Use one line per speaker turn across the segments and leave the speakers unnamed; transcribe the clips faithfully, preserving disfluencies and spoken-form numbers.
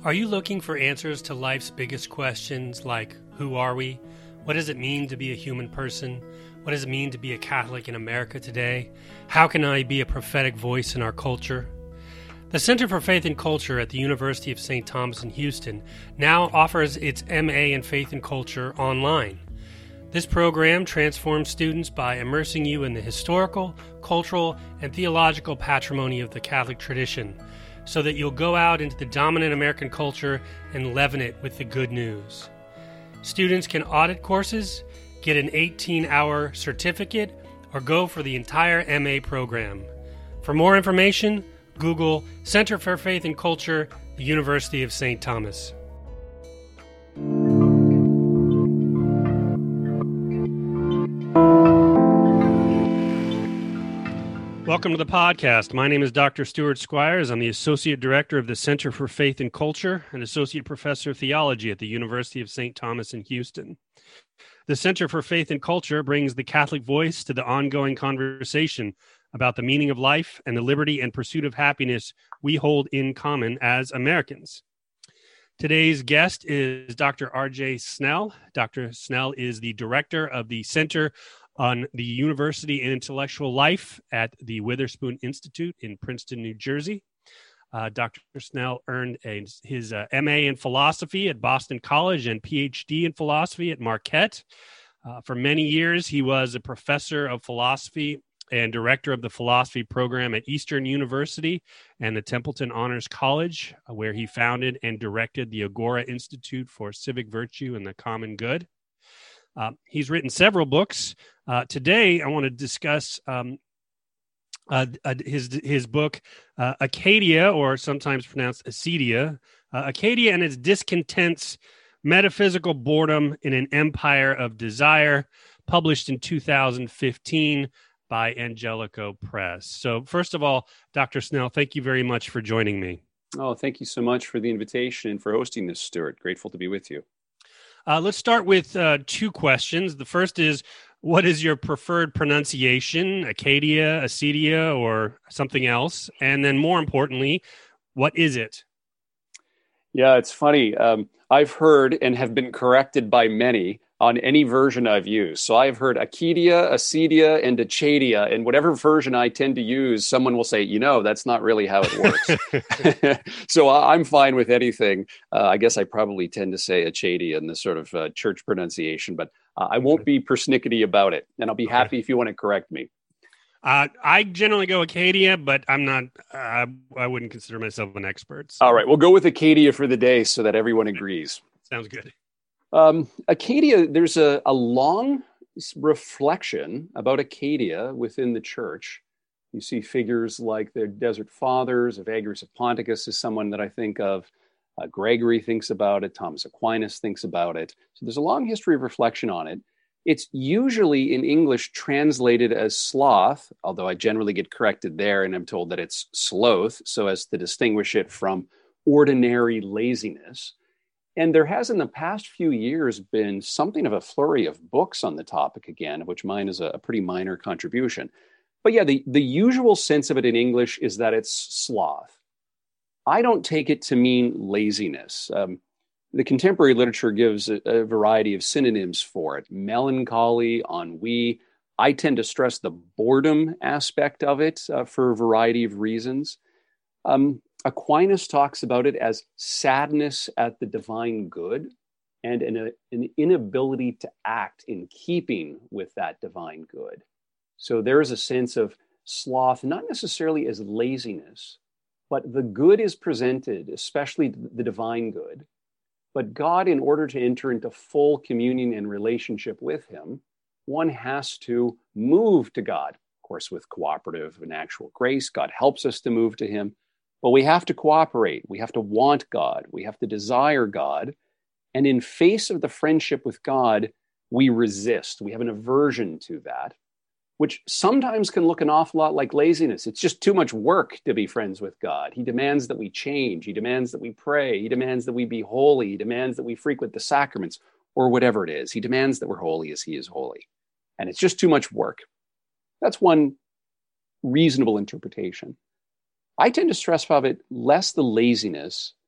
Are you looking for answers to life's biggest questions like, who are we? What does it mean to be a human person? What does it mean to be a Catholic in America today? How can I be a prophetic voice in our culture? The Center for Faith and Culture at the University of Saint Thomas in Houston now offers its M A in Faith and Culture online. This program transforms students by immersing you in the historical, cultural, and theological patrimony of the Catholic tradition, so that you'll go out into the dominant American culture and leaven it with the good news. Students can audit courses, get an eighteen-hour certificate, or go for the entire M A program. For more information, Google Center for Faith and Culture, the University of Saint Thomas. Welcome to the podcast. My name is Doctor Stuart Squires. I'm the Associate Director of the Center for Faith and Culture and Associate Professor of Theology at the University of Saint Thomas in Houston. The Center for Faith and Culture brings the Catholic voice to the ongoing conversation about the meaning of life and the liberty and pursuit of happiness we hold in common as Americans. Today's guest is Doctor R J Snell. Doctor Snell is the Director of the Center on the University and Intellectual Life at the Witherspoon Institute in Princeton, New Jersey. Uh, Doctor Snell earned a, his uh, M A in philosophy at Boston College and P H D in philosophy at Marquette. Uh, for many years, he was a professor of philosophy and director of the philosophy program at Eastern University and the Templeton Honors College, uh, where he founded and directed the Agora Institute for Civic Virtue and the Common Good. Uh, he's written several books. Uh, today, I want to discuss um, uh, uh, his his book, uh, Acadia, or sometimes pronounced Acedia, uh, Acadia and its Discontents, Metaphysical Boredom in an Empire of Desire, published in two thousand fifteen by Angelico Press. So first of all, Doctor Snell, thank you very much for joining me.
Oh, thank you so much for the invitation and for hosting this, Stuart. Grateful to be with you.
Uh, let's start with uh, two questions. The first is, what is your preferred pronunciation, Acadia, Acedia, or something else? And then more importantly, what is it?
Yeah, it's funny. Um, I've heard and have been corrected by many on any version I've used. So I've heard Acedia, Acedia, and Achadia, and whatever version I tend to use, someone will say, you know, that's not really how it works. So I'm fine with anything. Uh, I guess I probably tend to say Achadia in the sort of uh, church pronunciation, but uh, I won't be persnickety about it. And I'll be happy if you want to correct me.
Uh, I generally go Acadia, but I'm not, uh, I wouldn't consider myself an expert. So.
All right, we'll go with Acadia for the day so that everyone agrees.
Sounds good.
Um, Acadia, there's a, a long reflection about Acadia within the church. You see figures like the Desert Fathers. Evagrius of Ponticus is someone that I think of. Uh, Gregory thinks about it. Thomas Aquinas thinks about it. So there's a long history of reflection on it. It's usually in English translated as sloth, although I generally get corrected there and I'm told that it's sloth, so as to distinguish it from ordinary laziness. And there has in the past few years been something of a flurry of books on the topic again, of which mine is a, a pretty minor contribution. But yeah, the, the usual sense of it in English is that it's sloth. I don't take it to mean laziness. Um, the contemporary literature gives a, a variety of synonyms for it. Melancholy, ennui. I tend to stress the boredom aspect of it uh, for a variety of reasons. Um, Aquinas talks about it as sadness at the divine good and an, an inability to act in keeping with that divine good. So there is a sense of sloth, not necessarily as laziness, but the good is presented, especially the divine good. But God, in order to enter into full communion and relationship with him, one has to move to God. Of course, with cooperative and actual grace, God helps us to move to him. But we have to cooperate. We have to want God. We have to desire God. And in face of the friendship with God, we resist. We have an aversion to that, which sometimes can look an awful lot like laziness. It's just too much work to be friends with God. He demands that we change. He demands that we pray. He demands that we be holy. He demands that we frequent the sacraments or whatever it is. He demands that we're holy as he is holy. And it's just too much work. That's one reasonable interpretation. I tend to stress of it less the laziness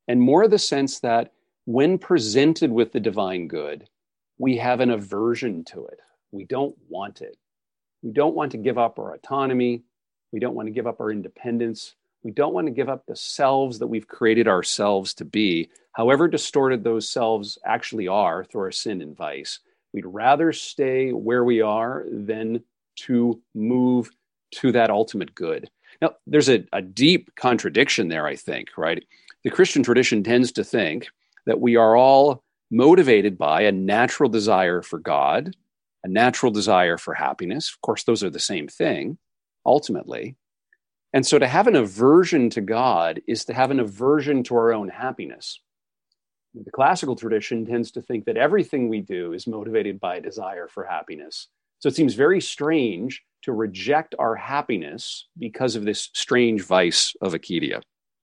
and more the sense that when presented with the divine good, we have an aversion to it. We don't want it. We don't want to give up our autonomy. We don't want to give up our independence. We don't want to give up the selves that we've created ourselves to be, however distorted those selves actually are through our sin and vice. We'd rather stay where we are than to move to that ultimate good. Now, there's a, a deep contradiction there, I think, right? The Christian tradition tends to think that we are all motivated by a natural desire for God, a natural desire for happiness. Of course, those are the same thing, ultimately. And so to have an aversion to God is to have an aversion to our own happiness. The classical tradition tends to think that everything we do is motivated by a desire for happiness. So it seems very strange to reject our happiness because of this strange vice of acedia.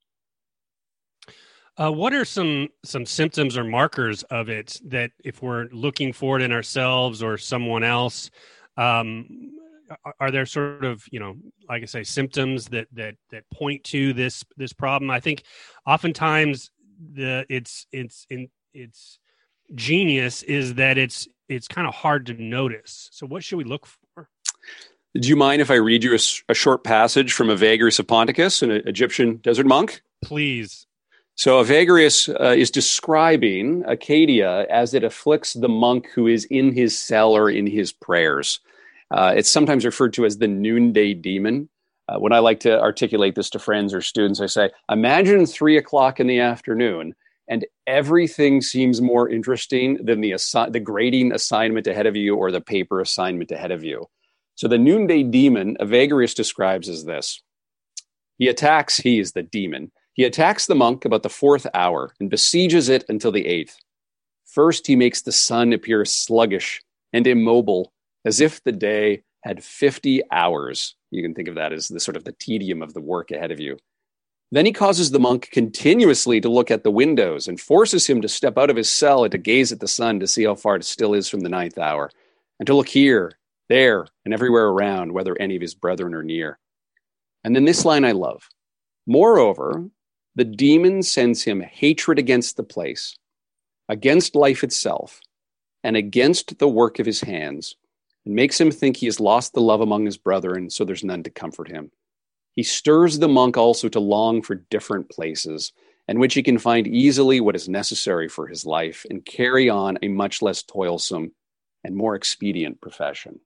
Uh, what are some some symptoms or markers of it that if we're looking for it in ourselves or someone else, um, are, are there sort of, you know, like I say, symptoms that that that point to this this problem? I think oftentimes the it's it's in it's genius is that it's it's kind of hard to notice. So what should we look for?
Do you mind if I read you a, a short passage from Evagrius of Ponticus, an Egyptian desert monk?
Please.
So Evagrius uh, is describing acedia as it afflicts the monk who is in his cell or in his prayers. Uh, it's sometimes referred to as the noonday demon. Uh, when I like to articulate this to friends or students, I say, imagine three o'clock in the afternoon and everything seems more interesting than the, assi- the grading assignment ahead of you or the paper assignment ahead of you. So the noonday demon, Evagrius describes as this. He attacks, he is the demon. He attacks the monk about the fourth hour and besieges it until the eighth. First, he makes the sun appear sluggish and immobile, as if the day had fifty hours. You can think of that as the sort of the tedium of the work ahead of you. Then he causes the monk continuously to look at the windows and forces him to step out of his cell and to gaze at the sun to see how far it still is from the ninth hour, and to look here, there, and everywhere around, whether any of his brethren are near. And then this line I love. Moreover, the demon sends him hatred against the place, against life itself, and against the work of his hands, and makes him think he has lost the love among his brethren, so there's none to comfort him. He stirs the monk also to long for different places, in which he can find easily what is necessary for his life, and carry on a much less toilsome and more expedient profession.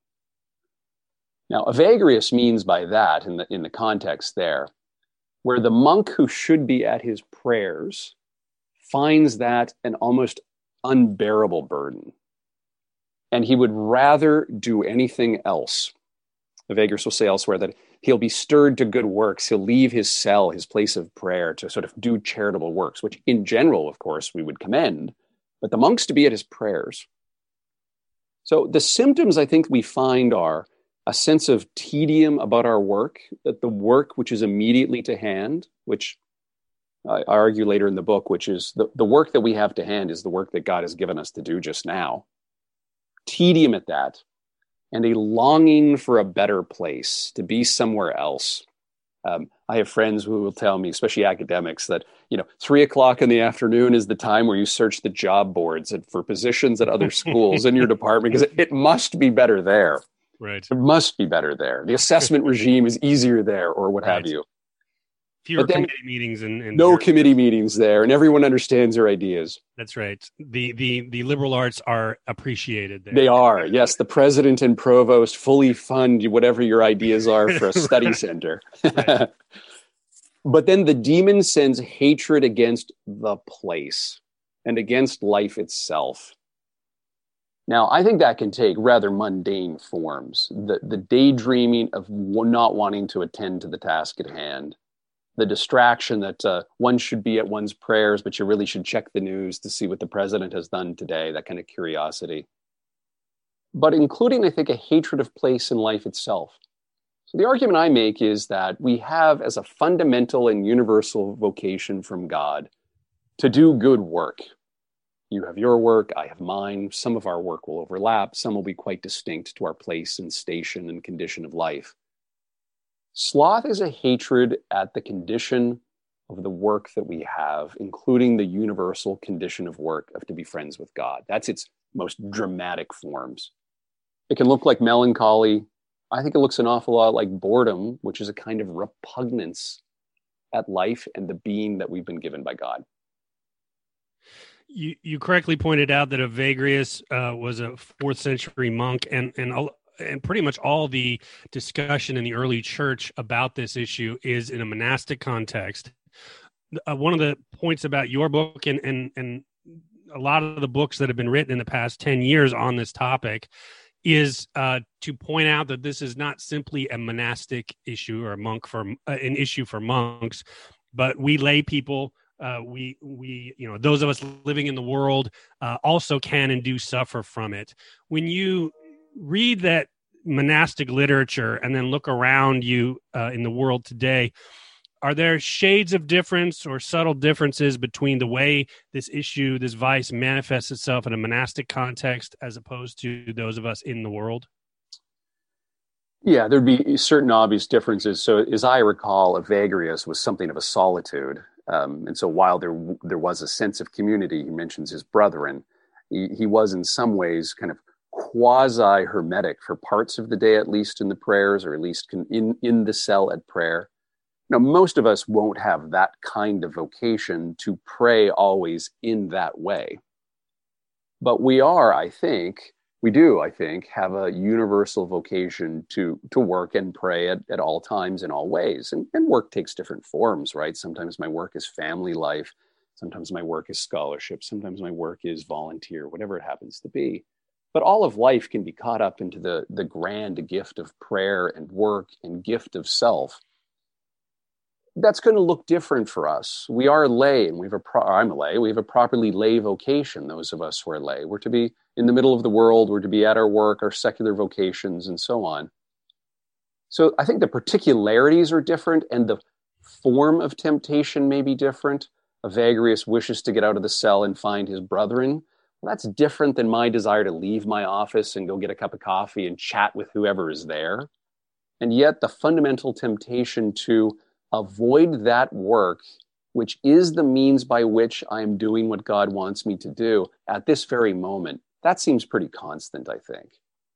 Now, Evagrius means by that, in the, in the context there, where the monk who should be at his prayers finds that an almost unbearable burden, and he would rather do anything else. Evagrius will say elsewhere that he'll be stirred to good works. He'll leave his cell, his place of prayer, to sort of do charitable works, which in general, of course, we would commend, but the monk's to be at his prayers. So the symptoms I think we find are a sense of tedium about our work, that the work which is immediately to hand, which I argue later in the book, which is the, the work that we have to hand is the work that God has given us to do just now. Tedium at that, and a longing for a better place, to be somewhere else. Um, I have friends who will tell me, especially academics, that, you know, three o'clock in the afternoon is the time where you search the job boards for positions at other schools in your department, because it, it must be better there.
Right.
It must be better there. The assessment regime is easier there, or what right. have you.
Fewer committee meetings and, and
no committee meetings there, and everyone understands their ideas.
That's right. The the the liberal arts are appreciated there.
They are, yes. The president and provost fully fund whatever your ideas are for a study right. center. Right. But then the demon sends hatred against the place and against life itself. Now, I think that can take rather mundane forms. The, the daydreaming of not wanting to attend to the task at hand. The distraction that uh, one should be at one's prayers, but you really should check the news to see what the president has done today, that kind of curiosity. But including, I think, a hatred of place in life itself. So the argument I make is that we have as a fundamental and universal vocation from God to do good work. You have your work, I have mine. Some of our work will overlap. Some will be quite distinct to our place and station and condition of life. Sloth is a hatred at the condition of the work that we have, including the universal condition of work of to be friends with God. That's its most dramatic forms. It can look like melancholy. I think it looks an awful lot like boredom, which is a kind of repugnance at life and the being that we've been given by God.
You you correctly pointed out that Evagrius uh, was a fourth century monk, and and all, and pretty much all the discussion in the early church about this issue is in a monastic context. Uh, one of the points about your book and and and a lot of the books that have been written in the past ten years on this topic is uh, to point out that this is not simply a monastic issue or a monk for uh, an issue for monks, but we lay people. Uh, we, we, you know, those of us living in the world uh, also can and do suffer from it. When you read that monastic literature and then look around you uh, in the world today, are there shades of difference or subtle differences between the way this issue, this vice manifests itself in a monastic context as opposed to those of us in the world?
Yeah, there'd be certain obvious differences. So as I recall, Evagrius was something of a solitude. Um, and so while there there was a sense of community, he mentions his brethren, he, he was in some ways kind of quasi-hermetic for parts of the day, at least in the prayers, or at least in, in the cell at prayer. Now, most of us won't have that kind of vocation to pray always in that way. But we are, I think, we do, I think, have a universal vocation to to work and pray at, at all times in all ways. And, and work takes different forms, right? Sometimes my work is family life. Sometimes my work is scholarship. Sometimes my work is volunteer, whatever it happens to be. But all of life can be caught up into the, the grand gift of prayer and work and gift of self. That's going to look different for us. We are lay, and we have a pro- I'm a lay. We have a properly lay vocation. Those of us who are lay, we're to be in the middle of the world. We're to be at our work, our secular vocations, and so on. So I think the particularities are different, and the form of temptation may be different. Evagrius wishes to get out of the cell and find his brethren. Well, that's different than my desire to leave my office and go get a cup of coffee and chat with whoever is there. And yet, the fundamental temptation to avoid that work, which is the means by which I'm doing what God wants me to do at this very moment, that seems pretty constant, I think.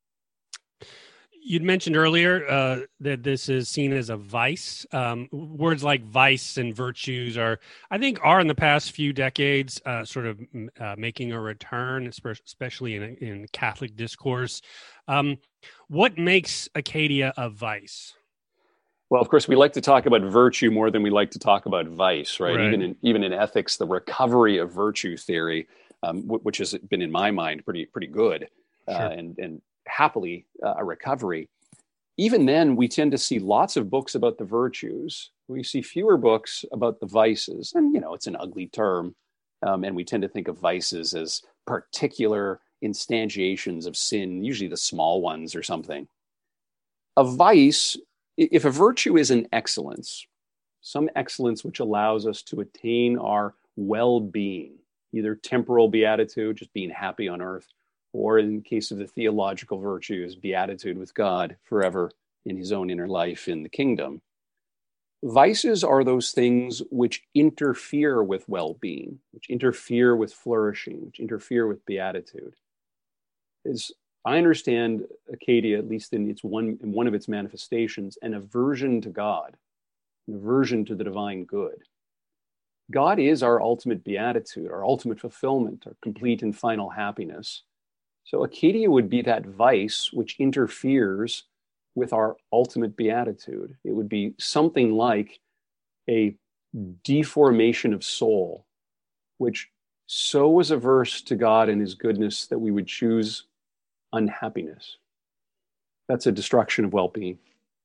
You'd mentioned earlier uh, that this is seen as a vice. Um, words like vice and virtues are, I think, are in the past few decades uh, sort of uh, making a return, especially in, in Catholic discourse. Um, what makes Acadia a vice?
Well, of course, we like to talk about virtue more than we like to talk about vice, right?
right.
Even in even in ethics, the recovery of virtue theory, um, w- which has been in my mind pretty pretty good,
sure.
uh, and and happily uh, a recovery. Even then, we tend to see lots of books about the virtues. We see fewer books about the vices, and you know it's an ugly term, um, and we tend to think of vices as particular instantiations of sin, usually the small ones or something. A vice. If a virtue is an excellence, some excellence which allows us to attain our well-being, either temporal beatitude, just being happy on earth, or in case of the theological virtues, beatitude with God forever in his own inner life in the kingdom. Vices are those things which interfere with well-being, which interfere with flourishing, which interfere with beatitude. Is I understand Acadia, at least in its one in one of its manifestations, an aversion to God, an aversion to the divine good. God is our ultimate beatitude, our ultimate fulfillment, our complete and final happiness. So Acadia would be that vice which interferes with our ultimate beatitude. It would be something like a deformation of soul, which so was averse to God and his goodness that we would choose unhappiness. That's a destruction of well-being.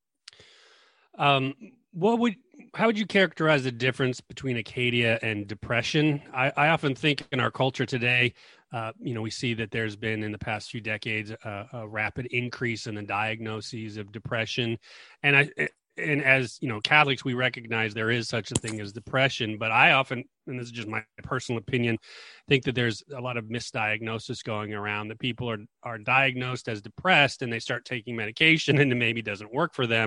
Um, what would, how would you characterize the difference between Acadia and depression? I, I often think in our culture today, uh, you know, we see that there's been in the past few decades uh, a rapid increase in the diagnoses of depression, and I. And as you know, Catholics, we recognize there is such a thing as depression, but I often, and this is just my personal opinion, think that there's a lot of misdiagnosis going around, that people are, are diagnosed as depressed and they start taking medication and it maybe doesn't work for them.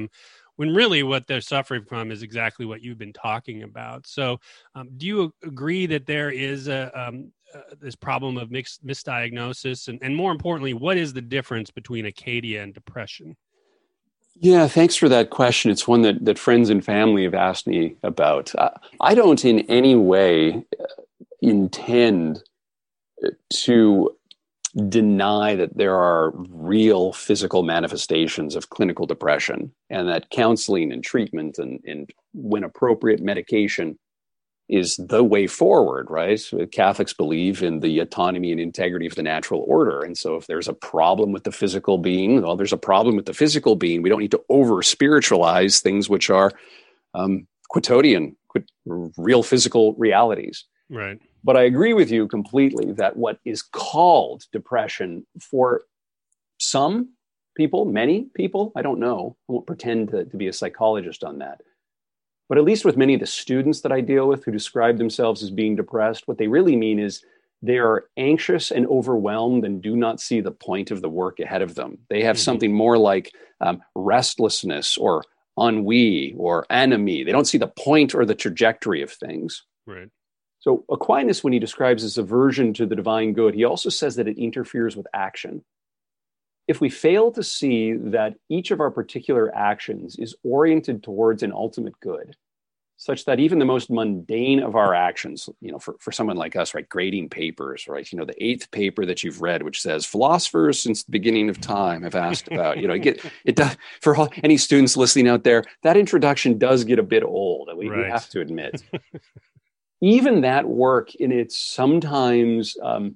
when really what they're suffering from is exactly what you've been talking about. So um, do you agree that there is a, um, uh, this problem of mixed misdiagnosis? And, and more importantly, what is the difference between akadia and depression?
Yeah, thanks for that question. It's one that, that friends and family have asked me about. Uh, I don't in any way intend to deny that there are real physical manifestations of clinical depression, and that counseling and treatment and, and when appropriate, medication is the way forward, right? Catholics believe in the autonomy and integrity of the natural order. And so if there's a problem with the physical being, well, there's a problem with the physical being. We don't need to over spiritualize things which are um, quotidian, real physical realities.
Right.
But I agree with you completely that what is called depression for some people, many people, I don't know, I won't pretend to, to be a psychologist on that. But at least with many of the students that I deal with who describe themselves as being depressed, what they really mean is they are anxious and overwhelmed and do not see the point of the work ahead of them. They have mm-hmm. something more like um, restlessness or ennui or anomie. They don't see the point or the trajectory of things.
Right.
So Aquinas, when he describes this aversion to the divine good, he also says that it interferes with action. If we fail to see that each of our particular actions is oriented towards an ultimate good, such that even the most mundane of our actions, you know, for, for someone like us, right, grading papers, right, you know, the eighth paper that you've read, which says philosophers since the beginning of time have asked about, you know, you get it does, for all, any students listening out there, that introduction does get a bit old, we, right. we have to admit. Even that work in its sometimes um,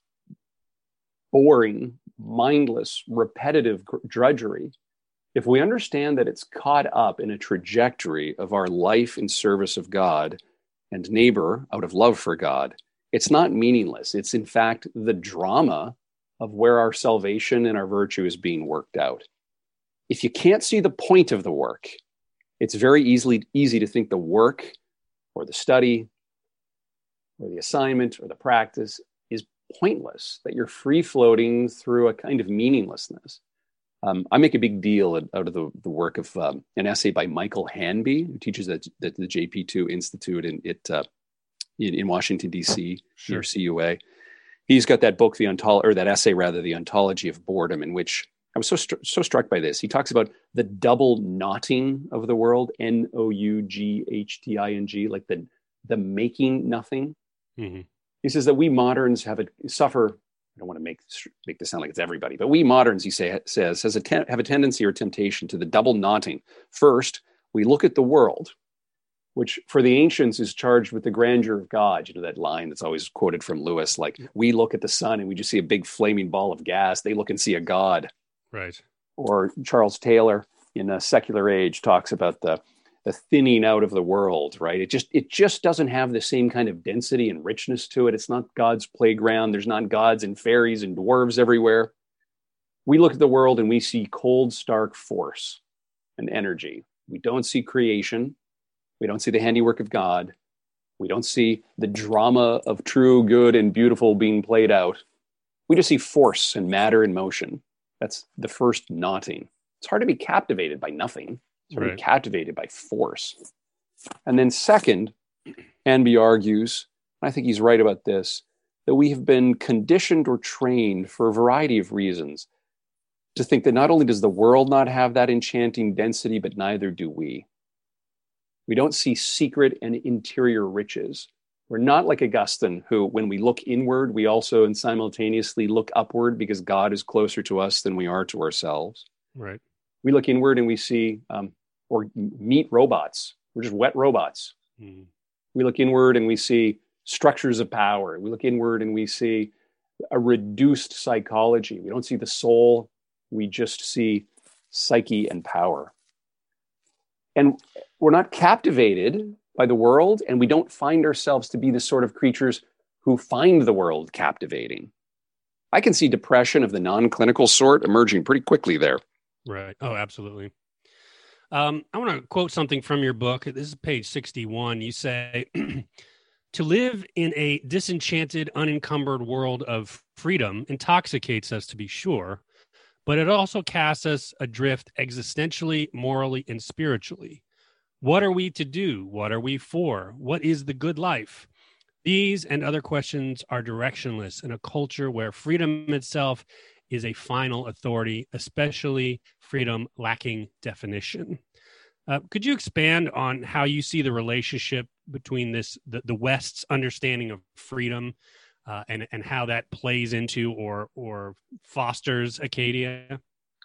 boring, mindless, repetitive drudgery, if we understand that it's caught up in a trajectory of our life in service of God and neighbor out of love for God, it's not meaningless. It's in fact the drama of where our salvation and our virtue is being worked out. If you can't see the point of the work, it's very easily easy to think the work or the study or the assignment or the practice is pointless, that you're free floating through a kind of meaninglessness. Um, I make a big deal out of the, the work of um, an essay by Michael Hanby, who teaches at, at the J P two Institute in it uh, in, in Washington, D C, sure. near C U A. He's got that book, the ontolo- or that essay rather, The Ontology of Boredom, in which I was so stru- so struck by this. He talks about the double knotting of the world, N O U G H T I N G, like the the making nothing. Mm-hmm. He says that we moderns have a suffer. I don't want to make this, make this sound like it's everybody, but we moderns, he say, says, has a ten, have a tendency or temptation to the double knotting. First, we look at the world, which for the ancients is charged with the grandeur of God. You know, that line that's always quoted from Lewis, like, we look at the sun and we just see a big flaming ball of gas. They look and see a God.
Right.
Or Charles Taylor in A Secular Age talks about the the thinning out of the world, right? It just it just doesn't have the same kind of density and richness to it. It's not God's playground. There's not gods and fairies and dwarves everywhere. We look at the world and we see cold, stark force and energy. We don't see creation. We don't see the handiwork of God. We don't see the drama of true, good, and beautiful being played out. We just see force and matter and motion. That's the first knotting. It's hard to be captivated by nothing. It's hard to be captivated by force. And then second, Hanby argues, and I think he's right about this, that we have been conditioned or trained for a variety of reasons to think that not only does the world not have that enchanting density, but neither do we. We don't see secret and interior riches. We're not like Augustine, who, when we look inward, we also and simultaneously look upward because God is closer to us than we are to ourselves.
Right.
We look inward and we see, um, or meet robots. We're just wet robots. Mm. We look inward and we see structures of power. We look inward and we see a reduced psychology. We don't see the soul. We just see psyche and power. And we're not captivated by the world, and we don't find ourselves to be the sort of creatures who find the world captivating. I can see depression of the non-clinical sort emerging pretty quickly there.
Right. Oh, absolutely. Um, I want to quote something from your book. This is page sixty-one. You say, to live in a disenchanted, unencumbered world of freedom intoxicates us, to be sure, but it also casts us adrift existentially, morally, and spiritually. What are we to do? What are we for? What is the good life? These and other questions are directionless in a culture where freedom itself is a final authority, especially freedom lacking definition. Uh, could you expand on how you see the relationship between this, the, the West's understanding of freedom, uh, and and how that plays into or or fosters Acadia?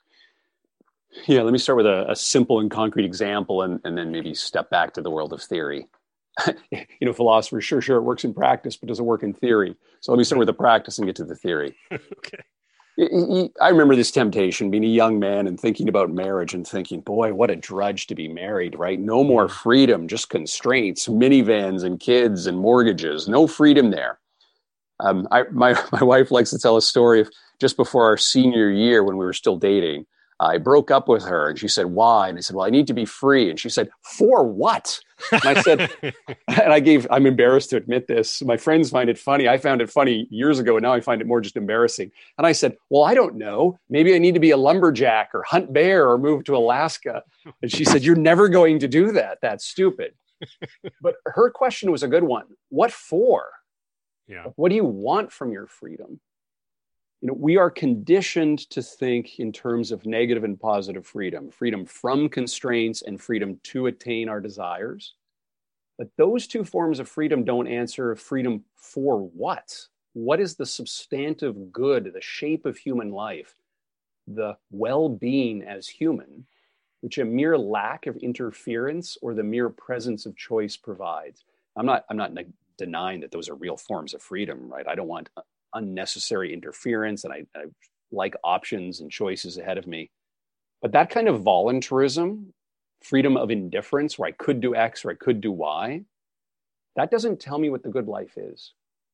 Yeah, let me start with a, a simple and concrete example, and, and then maybe step back to the world of theory. You know, philosophers, sure, sure, it works in practice, but does it work in theory? So let me start with the practice and get to the theory.
Okay.
I remember this temptation, being a young man and thinking about marriage and thinking, boy, what a drudge to be married, right? No more freedom, just constraints, minivans and kids and mortgages, no freedom there. Um, I, my, my wife likes to tell a story of just before our senior year when we were still dating. I broke up with her and she said, why? And I said, well, I need to be free. And she said, for what? And I said, and I gave, I'm embarrassed to admit this. My friends find it funny. I found it funny years ago, and now I find it more just embarrassing. And I said, well, I don't know. Maybe I need to be a lumberjack or hunt bear or move to Alaska. And she said, you're never going to do that. That's stupid. But her question was a good one. What for?
Yeah.
What do you want from your freedom? You know, we are conditioned to think in terms of negative and positive freedom, freedom from constraints and freedom to attain our desires. But those two forms of freedom don't answer freedom for what? What is the substantive good, the shape of human life, the well-being as human, which a mere lack of interference or the mere presence of choice provides? I'm not, I'm not denying that those are real forms of freedom, right? I don't want unnecessary interference, and I, I like options and choices ahead of me. But that kind of voluntarism, freedom of indifference, where I could do X or I could do Y, that doesn't tell me what the good life is.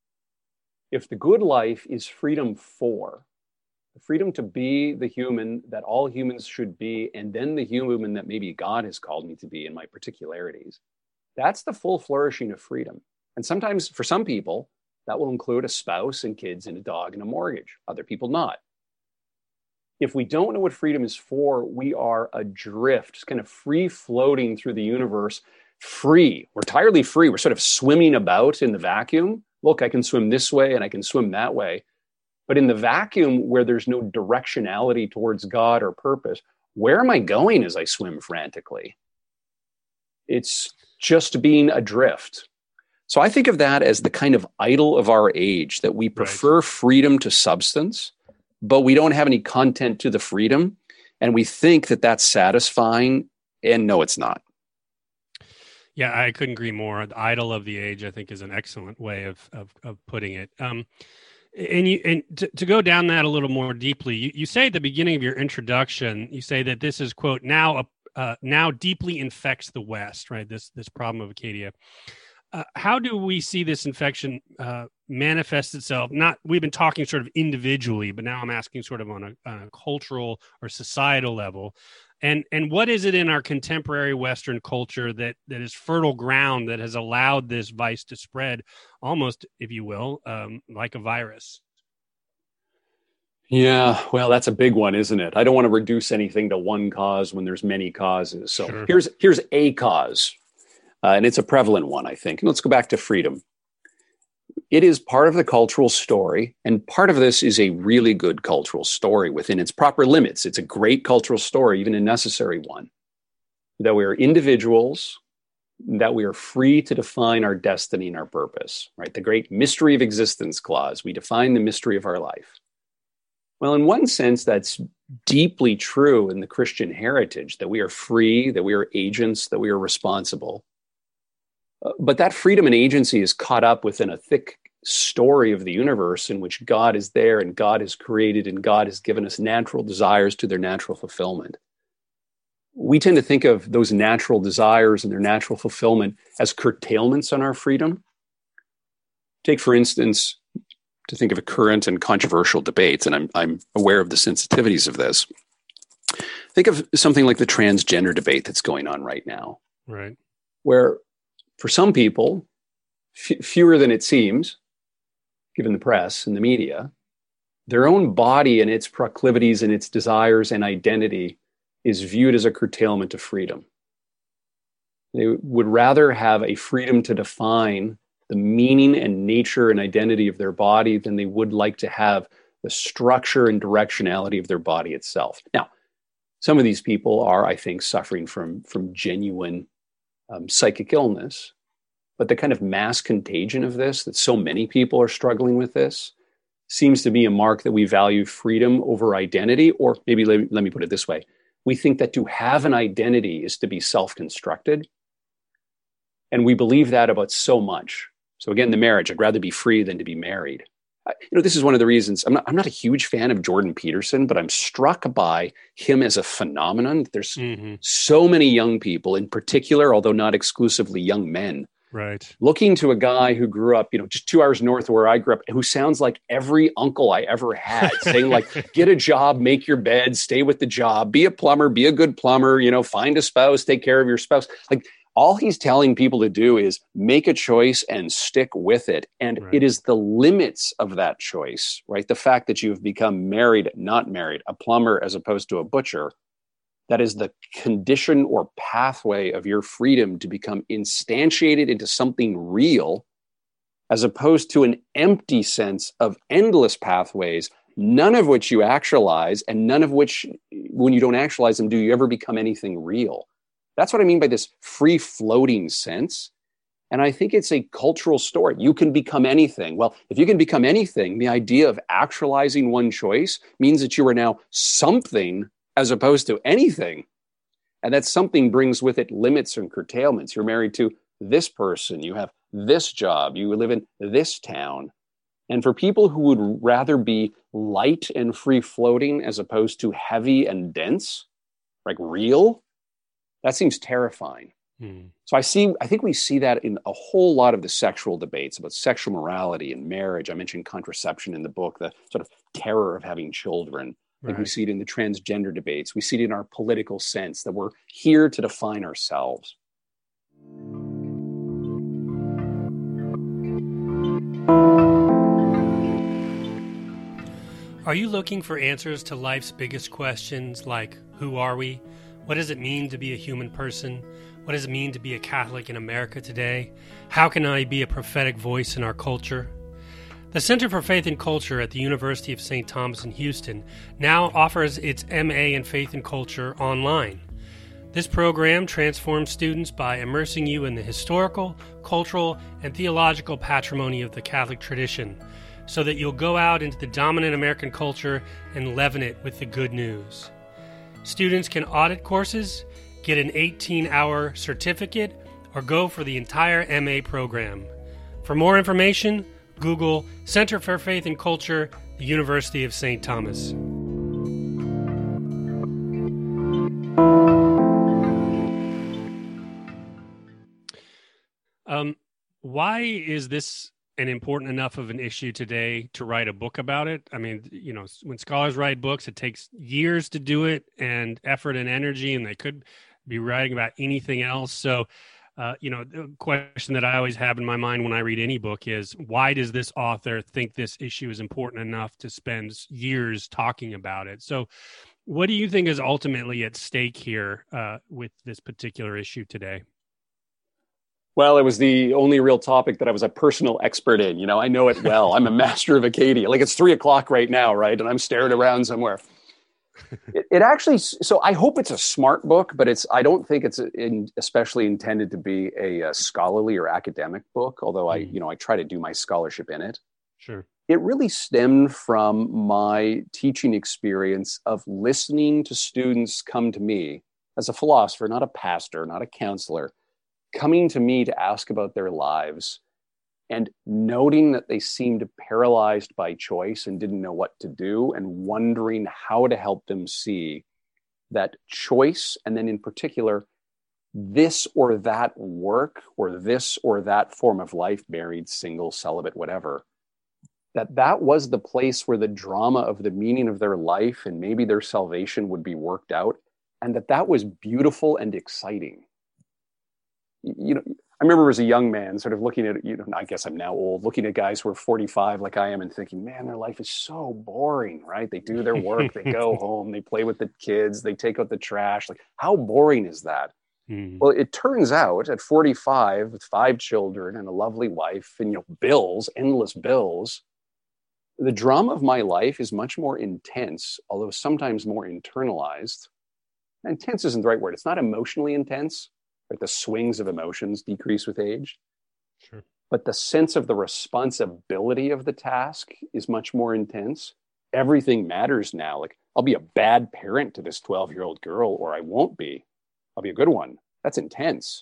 If the good life is freedom for, the freedom to be the human that all humans should be, and then the human that maybe God has called me to be in my particularities, that's the full flourishing of freedom. And sometimes for some people, that will include a spouse and kids and a dog and a mortgage. Other people not. If we don't know what freedom is for, we are adrift, just kind of free floating through the universe, free. We're entirely free. We're sort of swimming about in the vacuum. Look, I can swim this way and I can swim that way. But in the vacuum where there's no directionality towards God or purpose, where am I going as I swim frantically? It's just being adrift. So I think of that as the kind of idol of our age, that we prefer right. freedom to substance, but we don't have any content to the freedom. And we think that that's satisfying. And no, it's not.
Yeah, I couldn't agree more. The idol of the age, I think, is an excellent way of of, of putting it. Um, and you and to, to go down that a little more deeply, you, you say at the beginning of your introduction, you say that this is, quote, now a, uh, now deeply infects the West, right? This this problem of Acadia. Uh, how do we see this infection uh, manifest itself? Not, we've been talking sort of individually, but now I'm asking sort of on a, on a cultural or societal level. And and what is it in our contemporary Western culture that that is fertile ground that has allowed this vice to spread, almost, if you will, um, like a virus?
Yeah, well, that's a big one, isn't it? I don't want to reduce anything to one cause when there's many causes. So sure. here's here's a cause. Uh, and it's a prevalent one, I think. And let's go back to freedom. It is part of the cultural story, and part of this is a really good cultural story within its proper limits. It's a great cultural story, even a necessary one, that we are individuals, that we are free to define our destiny and our purpose, right? The great mystery of existence clause. We define the mystery of our life. Well, in one sense, that's deeply true in the Christian heritage, that we are free, that we are agents, that we are responsible. But that freedom and agency is caught up within a thick story of the universe in which God is there and God has created and God has given us natural desires to their natural fulfillment. We tend to think of those natural desires and their natural fulfillment as curtailments on our freedom. Take, for instance, to think of a current and controversial debate, and I'm, I'm aware of the sensitivities of this. Think of something like the transgender debate that's going on right now.
Right.
Where for some people, f- fewer than it seems, given the press and the media, their own body and its proclivities and its desires and identity is viewed as a curtailment of freedom. They would rather have a freedom to define the meaning and nature and identity of their body than they would like to have the structure and directionality of their body itself. Now, some of these people are, I think, suffering from, from genuine um, psychic illness, but the kind of mass contagion of this, that so many people are struggling with this, seems to be a mark that we value freedom over identity, or maybe let, let me put it this way. We think that to have an identity is to be self-constructed. And we believe that about so much. So again, the marriage, I'd rather be free than to be married. I, you know, this is one of the reasons I'm not, I'm not a huge fan of Jordan Peterson, but I'm struck by him as a phenomenon. There's mm-hmm. so many young people in particular, although not exclusively young men,
right,
looking to a guy who grew up, you know, just two hours north of where I grew up, who sounds like every uncle I ever had, saying like, get a job, make your bed, stay with the job, be a plumber, be a good plumber, you know, find a spouse, take care of your spouse. Like, all he's telling people to do is make a choice and stick with it. And right. it is the limits of that choice, right? The fact that you've become married, not married, a plumber as opposed to a butcher, that is the condition or pathway of your freedom to become instantiated into something real, as opposed to an empty sense of endless pathways, none of which you actualize, and none of which, when you don't actualize them, do you ever become anything real. That's what I mean by this free-floating sense. And I think it's a cultural story. You can become anything. Well, if you can become anything, the idea of actualizing one choice means that you are now something as opposed to anything. And that something brings with it limits and curtailments. You're married to this person. You have this job. You live in this town. And for people who would rather be light and free-floating as opposed to heavy and dense, like real, that seems terrifying. Hmm. So I see, I think we see that in a whole lot of the sexual debates about sexual morality and marriage. I mentioned contraception in the book, the sort of terror of having children. I think right. we see it in the transgender debates. We see it in our political sense that we're here to define ourselves.
Are you looking for answers to life's biggest questions like, who are we? What does it mean to be a human person? What does it mean to be a Catholic in America today? How can I be a prophetic voice in our culture? The Center for Faith and Culture at the University of Saint Thomas in Houston now offers its M A in Faith and Culture online. This program transforms students by immersing you in the historical, cultural, and theological patrimony of the Catholic tradition, so that you'll go out into the dominant American culture and leaven it with the good news. Students can audit courses, get an eighteen-hour certificate, or go for the entire M A program. For more information, Google Center for Faith and Culture, the University of Saint Thomas. Um, why is this an important enough of an issue today to write a book about it? I mean, you know, when scholars write books, it takes years to do it and effort and energy, and they could be writing about anything else. So, uh, you know, the question that I always have in my mind when I read any book is, why does this author think this issue is important enough to spend years talking about it? So what do you think is ultimately at stake here uh, with this particular issue today?
Well, it was the only real topic that I was a personal expert in. You know, I know it well. I'm a master of Acadia. Like, it's three o'clock right now, right? And I'm staring around somewhere. It, it actually, so I hope it's a smart book, but it's, I don't think it's in, especially intended to be a, a scholarly or academic book, although I, you know, I try to do my scholarship in it.
Sure.
It really stemmed from my teaching experience of listening to students come to me as a philosopher, not a pastor, not a counselor, coming to me to ask about their lives and noting that they seemed paralyzed by choice and didn't know what to do, and wondering how to help them see that choice, and then in particular, this or that work or this or that form of life, married, single, celibate, whatever, that that was the place where the drama of the meaning of their life and maybe their salvation would be worked out, and that that was beautiful and exciting. You know, I remember as a young man sort of looking at, you know, I guess I'm now old, looking at guys who are forty-five like I am and thinking, man, their life is so boring, right? They do their work, they go home, they play with the kids, they take out the trash. Like, how boring is that?
Mm.
Well, it turns out at forty-five, with five children and a lovely wife and, you know, bills, endless bills, the drama of my life is much more intense, although sometimes more internalized. Intense isn't the right word. It's not emotionally intense. Right? The swings of emotions decrease with age.
Sure.
But the sense of the responsibility of the task is much more intense. Everything matters now. Like, I'll be a bad parent to this twelve-year-old girl, or I won't be. I'll be a good one. That's intense.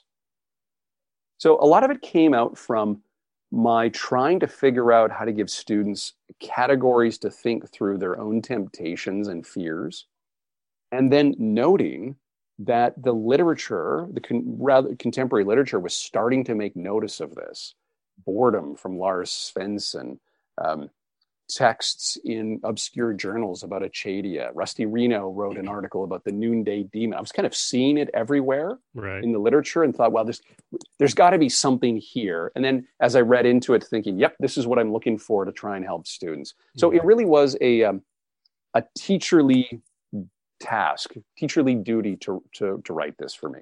So a lot of it came out from my trying to figure out how to give students categories to think through their own temptations and fears, and then noting that the literature, the con- rather contemporary literature, was starting to make notice of this. Boredom from Lars Svensson, um, texts in obscure journals about Achadia. Rusty Reno wrote an article about the noonday demon. I was kind of seeing it everywhere
right.
in the literature and thought, well, there's, there's got to be something here. And then as I read into it, thinking, yep, this is what I'm looking for to try and help students. So mm-hmm. it really was a, um, a teacherly task, teacherly duty to, to, to write this for me.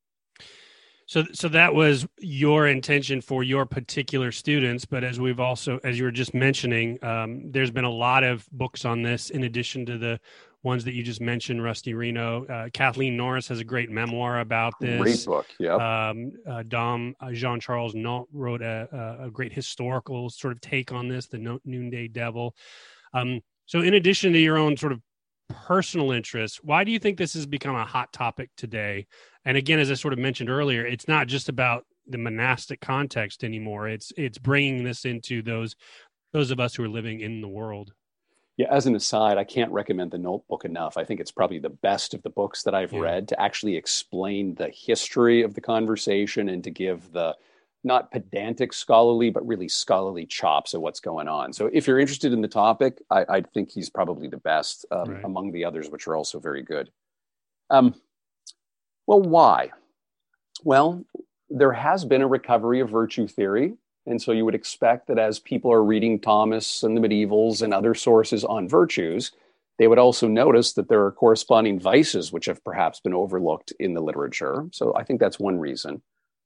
So, so that was your intention for your particular students. But as we've also, as you were just mentioning, um, there's been a lot of books on this in addition to the ones that you just mentioned, Rusty Reno. Uh, Kathleen Norris has a great memoir about this.
Great book, yeah.
Um, uh, Dom uh, Jean-Charles Nault wrote a, a great historical sort of take on this, the no- Noonday Devil. Um, so in addition to your own sort of personal interests, why do you think this has become a hot topic today? And again, as I sort of mentioned earlier, it's not just about the monastic context anymore. It's it's bringing this into those those of us who are living in the world.
Yeah, as an aside, I can't recommend the Notebook enough. I think it's probably the best of the books that I've yeah. read to actually explain the history of the conversation and to give the not pedantic scholarly, but really scholarly chops of what's going on. So if you're interested in the topic, I, I think he's probably the best um, right. among the others, which are also very good. Um, well, why? Well, there has been a recovery of virtue theory. And so you would expect that as people are reading Thomas and the medievals and other sources on virtues, they would also notice that there are corresponding vices which have perhaps been overlooked in the literature. So I think that's one reason.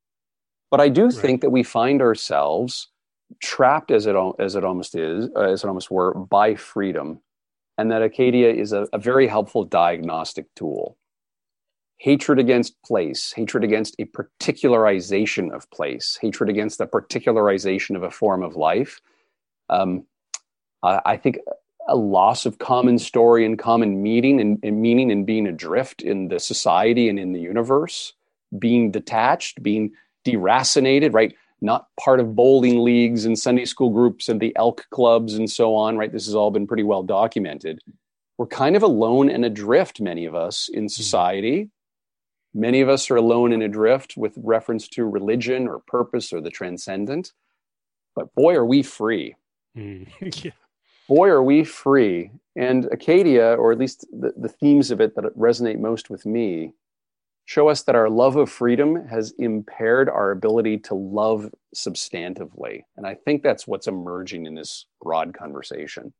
But I do right. think that we find ourselves trapped, as it as it almost is, as it almost were, by freedom, and that Acadia is a, a very helpful diagnostic tool. Hatred against place, hatred against a particularization of place, hatred against the particularization of a form of life. Um, I, I think a loss of common story and common meaning and, and meaning and being adrift in the society and in the universe, being detached, being deracinated, right? Not part of bowling leagues and Sunday school groups and the elk clubs and so on, right? This has all been pretty well documented. We're kind of alone and adrift, many of us, in society. Many of us are alone and adrift with reference to religion or purpose or the transcendent. But boy, are we free.
Mm. yeah.
Boy, are we free. And Acadia, or at least the, the themes of it that resonate most with me, show us that our love of freedom has impaired our ability to love substantively. And I think that's what's emerging in this broad conversation.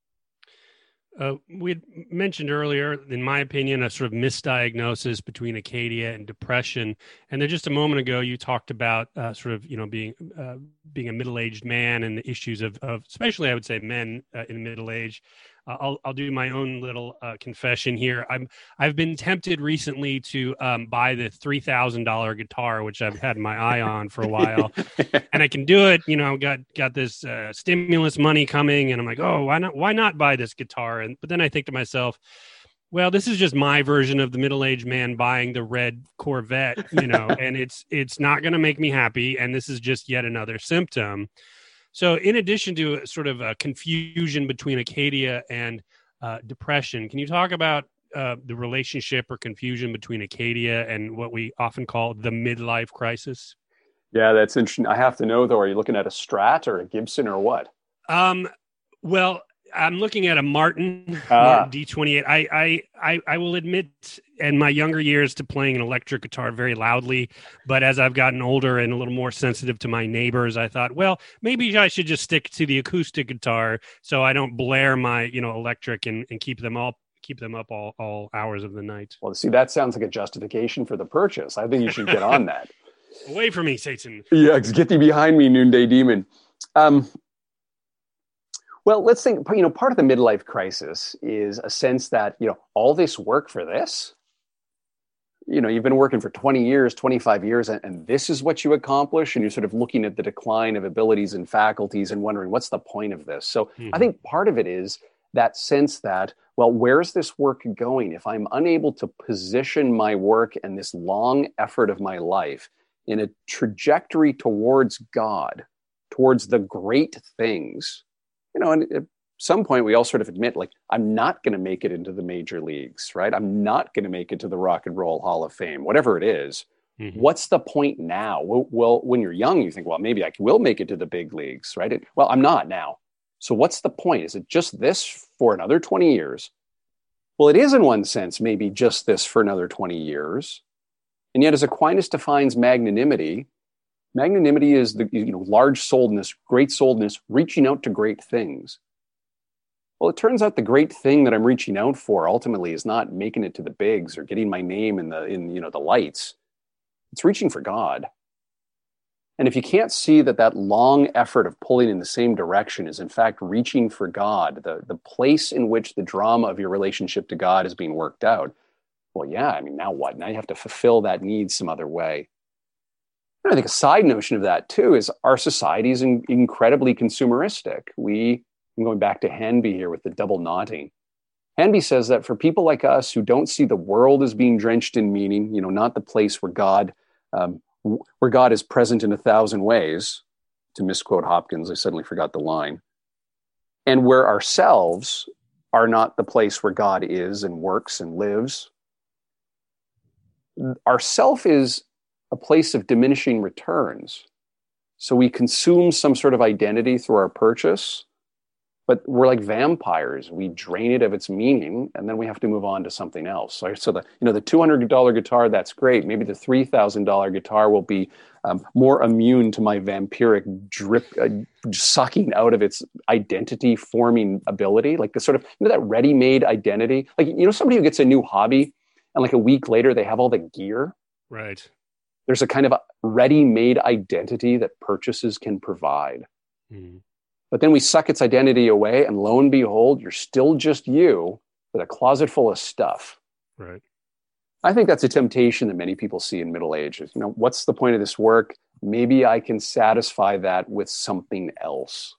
Uh, we had mentioned earlier, in my opinion, a sort of misdiagnosis between Acadia and depression. And then just a moment ago, you talked about uh, sort of, you know, being uh, being a middle-aged man and the issues of, of especially, I would say, men uh, in middle age. Uh, I'll I'll do my own little uh, confession here. I'm I've been tempted recently to um, buy the three thousand dollar guitar, which I've had my eye on for a while, and I can do it. You know, got got this uh, stimulus money coming, and I'm like, oh, why not? Why not buy this guitar? And but then I think to myself, well, this is just my version of the middle-aged man buying the red Corvette, you know, and it's it's not going to make me happy, and this is just yet another symptom. So in addition to sort of a confusion between Acadia and uh, depression, can you talk about uh, the relationship or confusion between Acadia and what we often call the midlife crisis?
Yeah, that's interesting. I have to know, though, are you looking at a Strat or a Gibson or what?
Um, well, I'm looking at a Martin,
Ah.
Martin D twenty-eight. I, I, I, I will admit in my younger years to playing an electric guitar very loudly, but as I've gotten older and a little more sensitive to my neighbors, I thought, well, maybe I should just stick to the acoustic guitar so I don't blare my, you know, electric and, and keep them all keep them up all, all hours of the night.
Well, see, that sounds like a justification for the purchase. I think you should get on that.
Away from me, Satan.
Yeah, get thee behind me, noonday demon. Um, well, let's think, you know, part of the midlife crisis is a sense that, you know, all this work for this, you know, you've been working for twenty years, twenty-five years, and, and this is what you accomplish. And you're sort of looking at the decline of abilities and faculties and wondering, what's the point of this? So mm-hmm. I think part of it is that sense that, well, where's this work going? If I'm unable to position my work and this long effort of my life in a trajectory towards God, towards the great things, you know, and at some point we all sort of admit, like, I'm not going to make it into the major leagues, right? I'm not going to make it to the Rock and Roll Hall of Fame, whatever it is. Mm-hmm. What's the point now? Well, well, when you're young, you think, well, maybe I will make it to the big leagues, right? It, well, I'm not now. So what's the point? Is it just this for another twenty years? Well, it is in one sense, maybe just this for another twenty years. And yet, as Aquinas defines magnanimity, magnanimity is the, you know, large-souledness, great-souledness, reaching out to great things. Well, it turns out the great thing that I'm reaching out for ultimately is not making it to the bigs or getting my name in the in you know the lights. It's reaching for God. And if you can't see that that long effort of pulling in the same direction is in fact reaching for God, the, the place in which the drama of your relationship to God is being worked out, well, yeah, I mean, now what? Now you have to fulfill that need some other way. And I think a side notion of that, too, is our society is in, incredibly consumeristic. We, I'm going back to Hanby here with the double knotting. Hanby says that for people like us who don't see the world as being drenched in meaning, you know, not the place where God, um, where God is present in a thousand ways, to misquote Hopkins, I suddenly forgot the line, and where ourselves are not the place where God is and works and lives. Our self is a place of diminishing returns. So we consume some sort of identity through our purchase, but we're like vampires. We drain it of its meaning, and then we have to move on to something else. So, so the you know the two hundred dollars guitar, that's great. Maybe the three thousand dollars guitar will be um, more immune to my vampiric drip, uh, sucking out of its identity-forming ability, like the sort of you know that ready-made identity. Like you know somebody who gets a new hobby, and like a week later they have all the gear.
Right.
There's a kind of a ready-made identity that purchases can provide. Mm. But then we suck its identity away, and lo and behold, you're still just you with a closet full of stuff.
Right.
I think that's a temptation that many people see in middle age. You know, what's the point of this work? Maybe I can satisfy that with something else.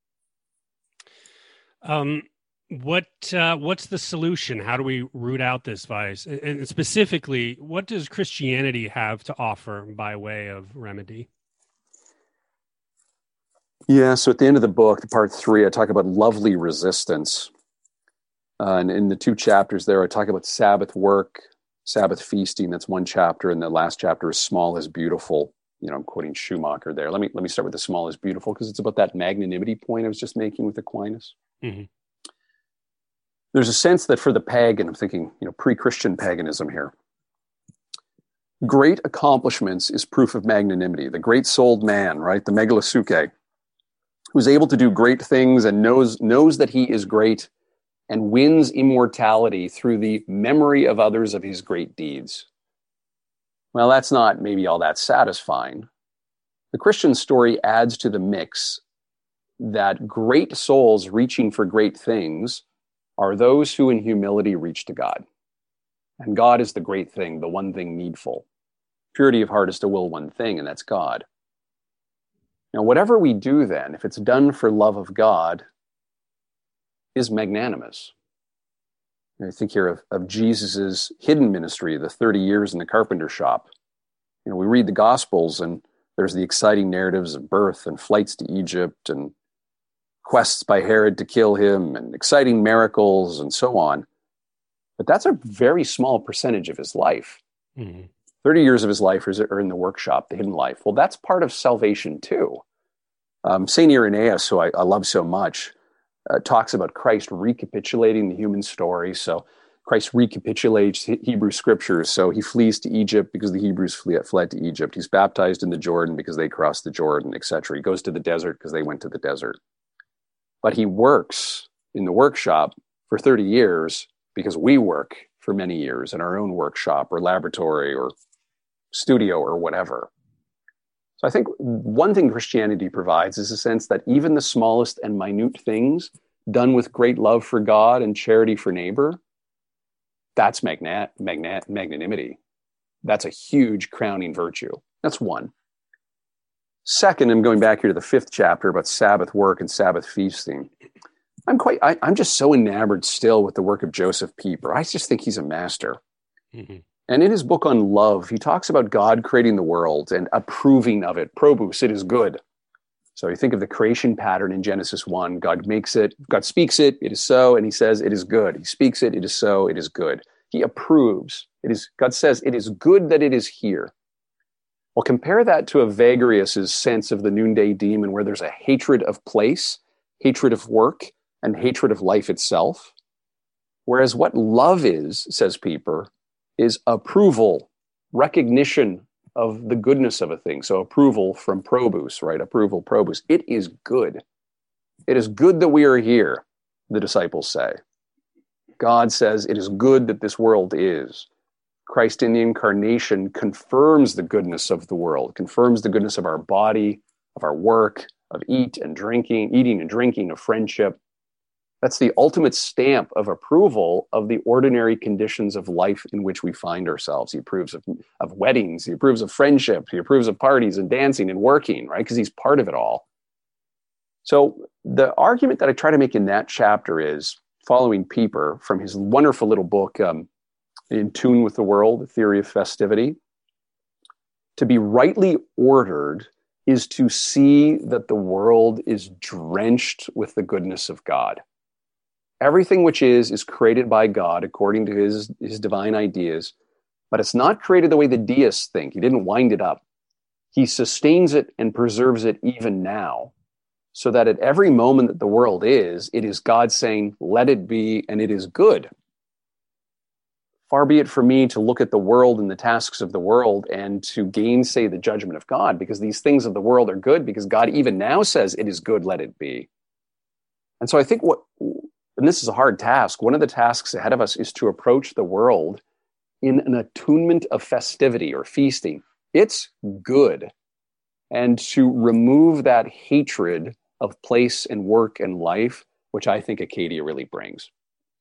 Um, what uh, what's the solution? How do we root out this vice? And specifically, what does Christianity have to offer by way of remedy?
Yeah, so at the end of the book, the part three, I talk about lovely resistance. Uh, and in the two chapters there, I talk about Sabbath work, Sabbath feasting. That's one chapter. And the last chapter is small is beautiful. You know, I'm quoting Schumacher there. Let me let me start with the small is beautiful, because it's about that magnanimity point I was just making with Aquinas. Mm-hmm. There's a sense that for the pagan, I'm thinking, you know, pre-Christian paganism here, great accomplishments is proof of magnanimity. The great-souled man, right, the megalasuke, who's able to do great things and knows knows that he is great and wins immortality through the memory of others of his great deeds. Well, that's not maybe all that satisfying. The Christian story adds to the mix that great souls reaching for great things are those who in humility reach to God. And God is the great thing, the one thing needful. Purity of heart is to will one thing, and that's God. Now, whatever we do then, if it's done for love of God, is magnanimous. I think here of, of Jesus's hidden ministry, the thirty years in the carpenter shop. You know, we read the Gospels, and there's the exciting narratives of birth and flights to Egypt and quests by Herod to kill him and exciting miracles and so on. But that's a very small percentage of his life. Mm-hmm. thirty years of his life are in the workshop, the hidden life. Well, that's part of salvation too. Um, Saint Irenaeus, who I, I love so much, uh, talks about Christ recapitulating the human story. So Christ recapitulates Hebrew scriptures. So he flees to Egypt because the Hebrews fled, fled to Egypt. He's baptized in the Jordan because they crossed the Jordan, et cetera. He goes to the desert because they went to the desert. But he works in the workshop for thirty years because we work for many years in our own workshop or laboratory or studio or whatever. So I think one thing Christianity provides is a sense that even the smallest and minute things done with great love for God and charity for neighbor, that's magnat- magnat- magnanimity. That's a huge crowning virtue. That's one. Second, I'm going back here to the fifth chapter about Sabbath work and Sabbath feasting. I'm quite, I, I'm just so enamored still with the work of Joseph Pieper. I just think he's a master. Mm-hmm. And in his book on love, he talks about God creating the world and approving of it. Probus, it is good. So you think of the creation pattern in Genesis one. God makes it, God speaks it, it is so, and he says it is good. He speaks it, it is so, it is good. He approves. It is, God says, it is good that it is here. Well, compare that to Evagrius's sense of the noonday demon, where there's a hatred of place, hatred of work, and hatred of life itself. Whereas what love is, says Pieper, is approval, recognition of the goodness of a thing. So approval from probus, right? Approval, probus. It is good. It is good that we are here, the disciples say. God says it is good that this world is. Christ in the incarnation confirms the goodness of the world, confirms the goodness of our body, of our work, of eat and drinking, eating and drinking, of friendship. That's the ultimate stamp of approval of the ordinary conditions of life in which we find ourselves. He approves of, of weddings. He approves of friendship. He approves of parties and dancing and working, right? Because he's part of it all. So the argument that I try to make in that chapter is, following Pieper from his wonderful little book, um, In Tune with the World, The Theory of Festivity, to be rightly ordered is to see that the world is drenched with the goodness of God. Everything which is, is created by God according to his, his divine ideas, but it's not created the way the deists think. He didn't wind it up. He sustains it and preserves it even now, so that at every moment that the world is, it is God saying, let it be, and it is good. Far be it from me to look at the world and the tasks of the world and to gainsay the judgment of God, because these things of the world are good, because God even now says it is good, let it be. And so I think what... And this is a hard task. One of the tasks ahead of us is to approach the world in an attunement of festivity or feasting. It's good. And to remove that hatred of place and work and life, which I think Acadia really brings.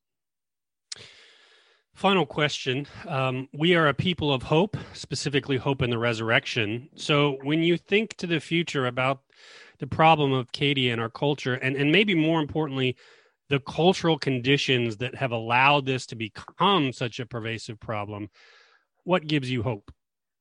Final question. Um, we are a people of hope, specifically hope in the resurrection. So when you think to the future about the problem of Acadia in our culture, and, and maybe more importantly, the cultural conditions that have allowed this to become such a pervasive problem, what gives you hope?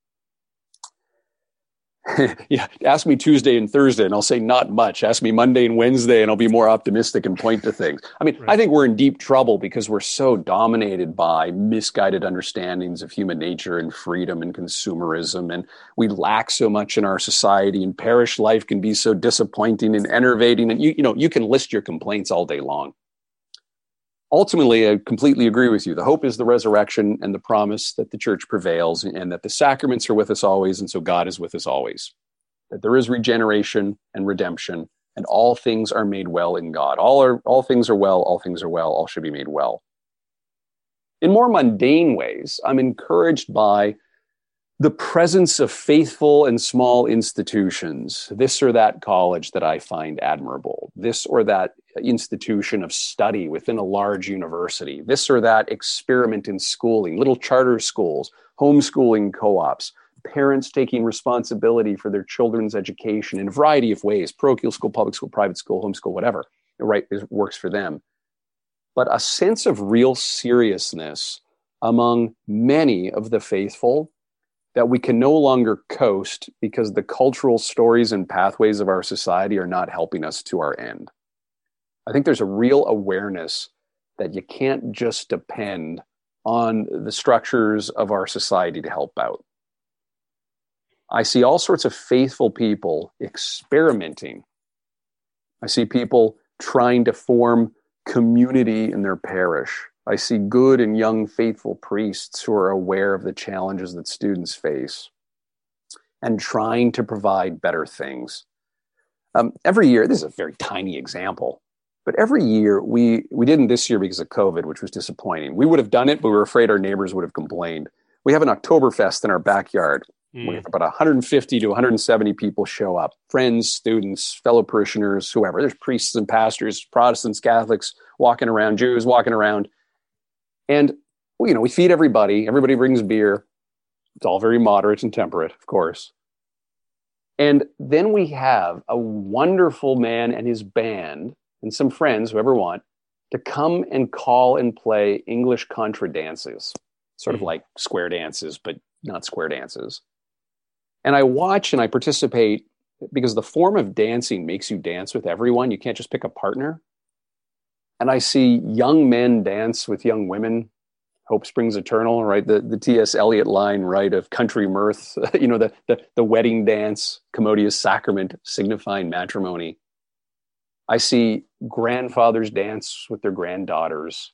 Yeah, ask me Tuesday and Thursday, and I'll say not much. Ask me Monday and Wednesday, and I'll be more optimistic and point to things. I mean, right. I think we're in deep trouble because we're so dominated by misguided understandings of human nature and freedom and consumerism, and we lack so much in our society, and parish life can be so disappointing and enervating, and you, you know, you can list your complaints all day long. Ultimately, I completely agree with you. The hope is the resurrection and the promise that the church prevails and that the sacraments are with us always, and so God is with us always. That there is regeneration and redemption, and all things are made well in God. All are all things are well, all things are well, all should be made well. In more mundane ways, I'm encouraged by the presence of faithful and small institutions, this or that college that I find admirable, this or that institution of study within a large university, this or that experiment in schooling, little charter schools, homeschooling co-ops, parents taking responsibility for their children's education in a variety of ways, parochial school, public school, private school, homeschool, whatever, right, it works for them. But a sense of real seriousness among many of the faithful that we can no longer coast because the cultural stories and pathways of our society are not helping us to our end. I think there's a real awareness that you can't just depend on the structures of our society to help out. I see all sorts of faithful people experimenting. I see people trying to form community in their parish. I see good and young faithful priests who are aware of the challenges that students face and trying to provide better things. Um, every year, this is a very tiny example, but every year, we, we didn't this year because of COVID, which was disappointing. We would have done it, but we were afraid our neighbors would have complained. We have an Oktoberfest in our backyard. Mm. We have about one hundred fifty to one hundred seventy people show up, friends, students, fellow parishioners, whoever. There's priests and pastors, Protestants, Catholics, walking around, Jews walking around. And, well, you know, we feed everybody. Everybody brings beer. It's all very moderate and temperate, of course. And then we have a wonderful man and his band and some friends, whoever want, to come and call and play English contra dances, sort mm-hmm. of like square dances, but not square dances. And I watch and I participate because the form of dancing makes you dance with everyone. You can't just pick a partner. And I see young men dance with young women. Hope springs eternal, right? The the T S Eliot line, right, of country mirth, you know, the, the, the wedding dance, commodious sacrament, signifying matrimony. I see grandfathers dance with their granddaughters.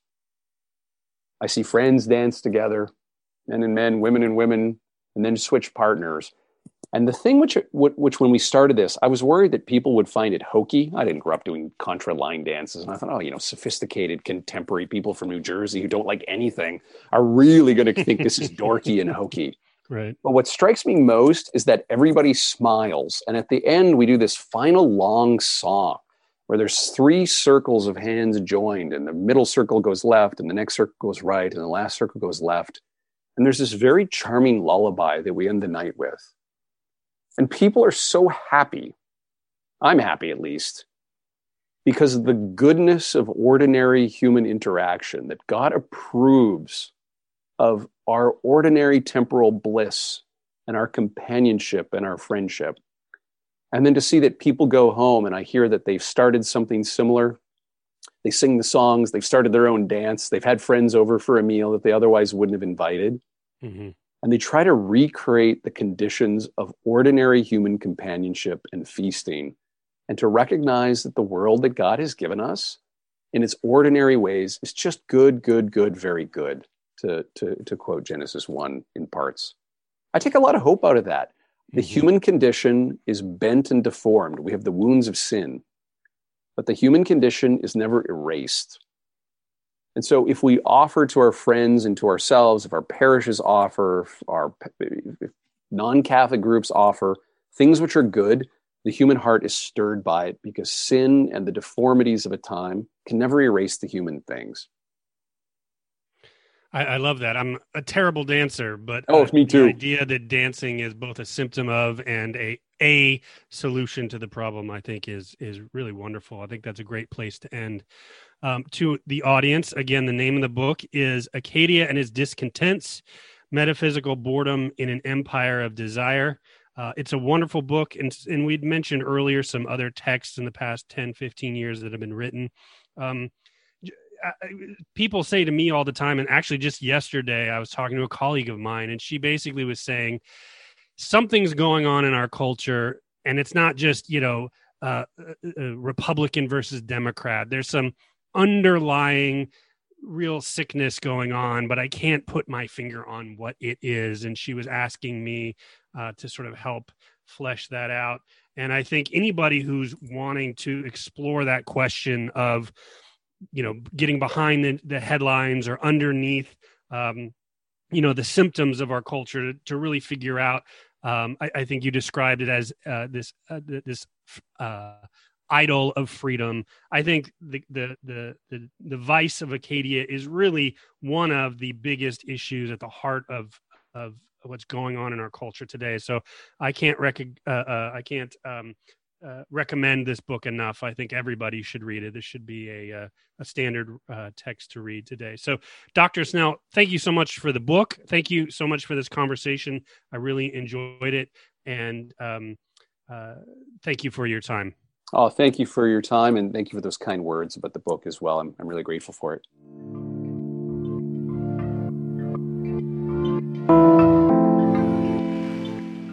I see friends dance together, men and men, women and women, and then switch partners. And the thing which, which when we started this, I was worried that people would find it hokey. I didn't grow up doing contra line dances. And I thought, oh, you know, sophisticated contemporary people from New Jersey who don't like anything are really going to think this is dorky and hokey.
Right.
But what strikes me most is that everybody smiles. And at the end, we do this final long song where there's three circles of hands joined, and the middle circle goes left, and the next circle goes right, and the last circle goes left. And there's this very charming lullaby that we end the night with. And people are so happy, I'm happy at least, because of the goodness of ordinary human interaction, that God approves of our ordinary temporal bliss and our companionship and our friendship. And then to see that people go home and I hear that they've started something similar. They sing the songs, they've started their own dance, they've had friends over for a meal that they otherwise wouldn't have invited. Mm-hmm. And they try to recreate the conditions of ordinary human companionship and feasting, and to recognize that the world that God has given us in its ordinary ways is just good, good, good, very good, to, to, to quote Genesis one in parts. I take a lot of hope out of that. The mm-hmm. human condition is bent and deformed. We have the wounds of sin, but the human condition is never erased. And so if we offer to our friends and to ourselves, if our parishes offer, if our if non-Catholic groups offer things which are good, the human heart is stirred by it, because sin and the deformities of a time can never erase the human things.
I, I love that. I'm a terrible dancer, but
oh,
uh,
me too.
The idea that dancing is both a symptom of and a a solution to the problem, I think, is is really wonderful. I think that's a great place to end. Um, to the audience, again, the name of the book is Acadia and His Discontents, Metaphysical Boredom in an Empire of Desire. Uh, it's a wonderful book, and, and we'd mentioned earlier some other texts in the past ten, fifteen years that have been written. Um, people say to me all the time, and actually just yesterday I was talking to a colleague of mine, and she basically was saying something's going on in our culture, and it's not just, you know, uh, uh, Republican versus Democrat. There's some underlying real sickness going on, but I can't put my finger on what it is. And she was asking me uh, to sort of help flesh that out. And I think anybody who's wanting to explore that question of, you know, getting behind the, the headlines or underneath, um, you know, the symptoms of our culture to, to really figure out, um, I, I think you described it as uh, this, uh, this, uh, idol of freedom. I think the, the the the the vice of Acadia is really one of the biggest issues at the heart of of what's going on in our culture today. So I can't rec- uh, uh, I can't um, uh, recommend this book enough. I think everybody should read it. This should be a uh, a standard uh, text to read today. So, Doctor Snell, thank you so much for the book. Thank you so much for this conversation. I really enjoyed it, and um, uh, thank you for your time.
Oh, thank you for your time, and thank you for those kind words about the book as well. I'm, I'm really grateful for it.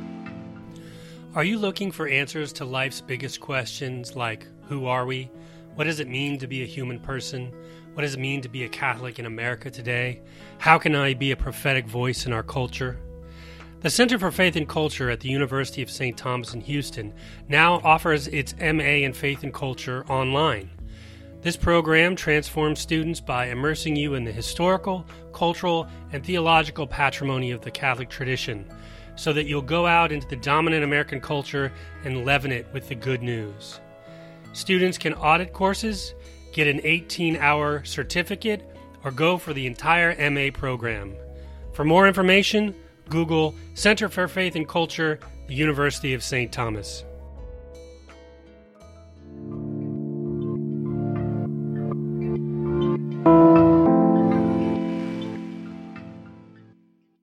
Are you looking for answers to life's biggest questions like who are we, What does it mean to be a human person? What does it mean to be a Catholic in America today? How can I be a prophetic voice in our culture? The Center for Faith and Culture at the University of Saint Thomas in Houston now offers its M A in Faith and Culture online. This program transforms students by immersing you in the historical, cultural, and theological patrimony of the Catholic tradition, so that you'll go out into the dominant American culture and leaven it with the good news. Students can audit courses, get an eighteen-hour certificate, or go for the entire M A program. For more information, Google Center for Faith and Culture, the University of Saint Thomas.